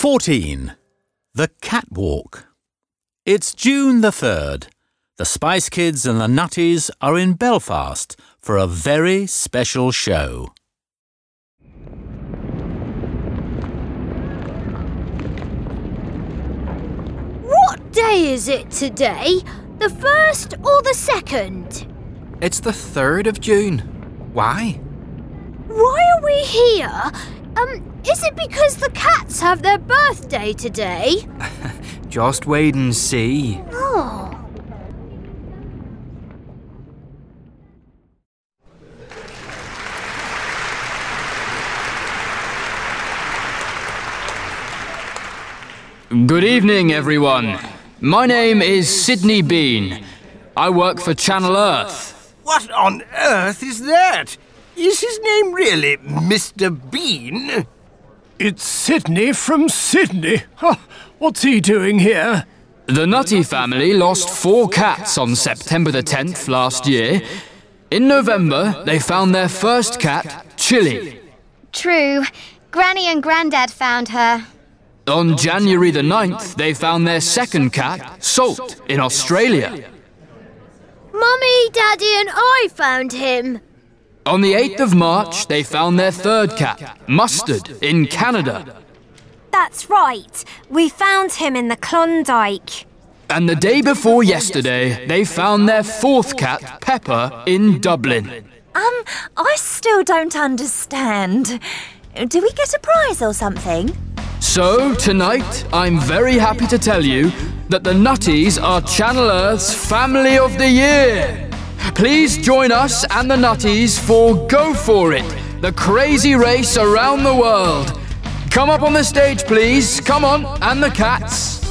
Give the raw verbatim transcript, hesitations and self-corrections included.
fourteen. The Catwalk. It's June the third. The Spice Kids and the Nutties are in Belfast for a very special show. What day is it today? The first or the second? It's the third of June. Why? Why are we here? Um, is it because the cats have their birthday today? Just wait and see. Oh. Good evening, everyone. My name is Sydney Bean. I work for Channel Earth. What on earth is that? Is his name really Mister Bean? It's Sydney from Sydney. Huh, what's he doing here? The Nutty family lost four cats on September the tenth last year. In November, they found their first cat, Chili. True. Granny and Grandad found her. On January the ninth, they found their second cat, Salt, in Australia. Mummy, Daddy and I found him. On the eighth of March, they found their third cat, Mustard, in Canada. That's right. We found him in the Klondike. And the day before yesterday, they found their fourth cat, Pepper, in Dublin. Um, I still don't understand. Do we get a prize or something? So, tonight, I'm very happy to tell you that the Nutties are Channel Earth's Family of the Year. Please join us and the Nutties for Go For It, the crazy race around the world. Come up on the stage, please. Come on, and the cats.